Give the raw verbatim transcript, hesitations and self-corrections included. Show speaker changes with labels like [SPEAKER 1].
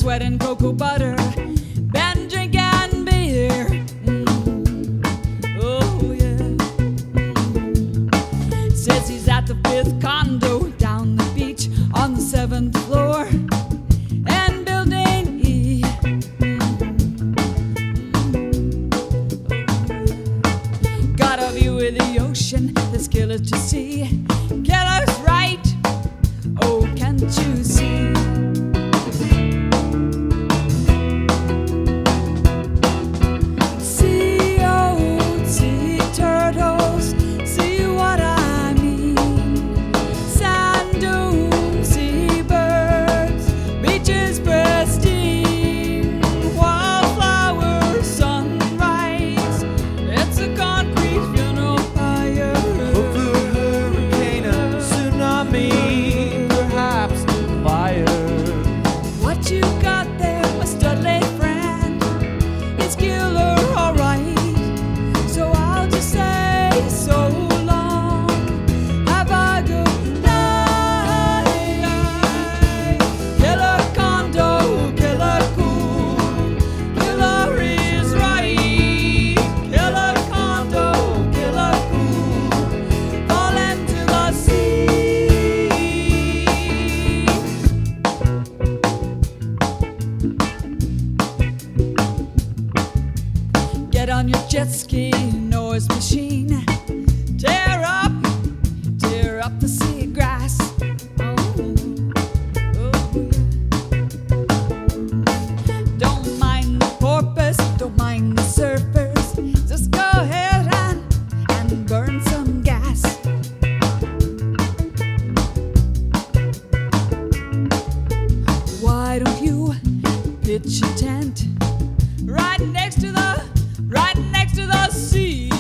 [SPEAKER 1] sweat and cocoa butter, been drinking beer. Mm. Oh yeah. Mm. Says he's at the fifth condo down the beach on the seventh floor. And building E. Mm. Got a view of the ocean, there's killers to see. Killers right, oh can't you see? Sea, oh, sea turtles, see what I mean. Sand dunes, sea birds, beaches pristine. Wildflowers, sunrise, it's a concrete funeral pyre.
[SPEAKER 2] Hopefully a hurricane, a tsunami, perhaps fire.
[SPEAKER 1] What you got there, my studly friend? It's killer, alright. So I'll just say so long. Have a good night. Killer condo, killer cool. Killer is right. Killer condo, killer cool. Fall into the sea. Get on your jet ski, noise machine. Tear up, tear up the seagrass. Oh, oh, yeah. Don't mind the porpoise, don't mind the surfers. Just go ahead and, and burn some gas. Why don't you pitch a tent right next to the, right next to the sea?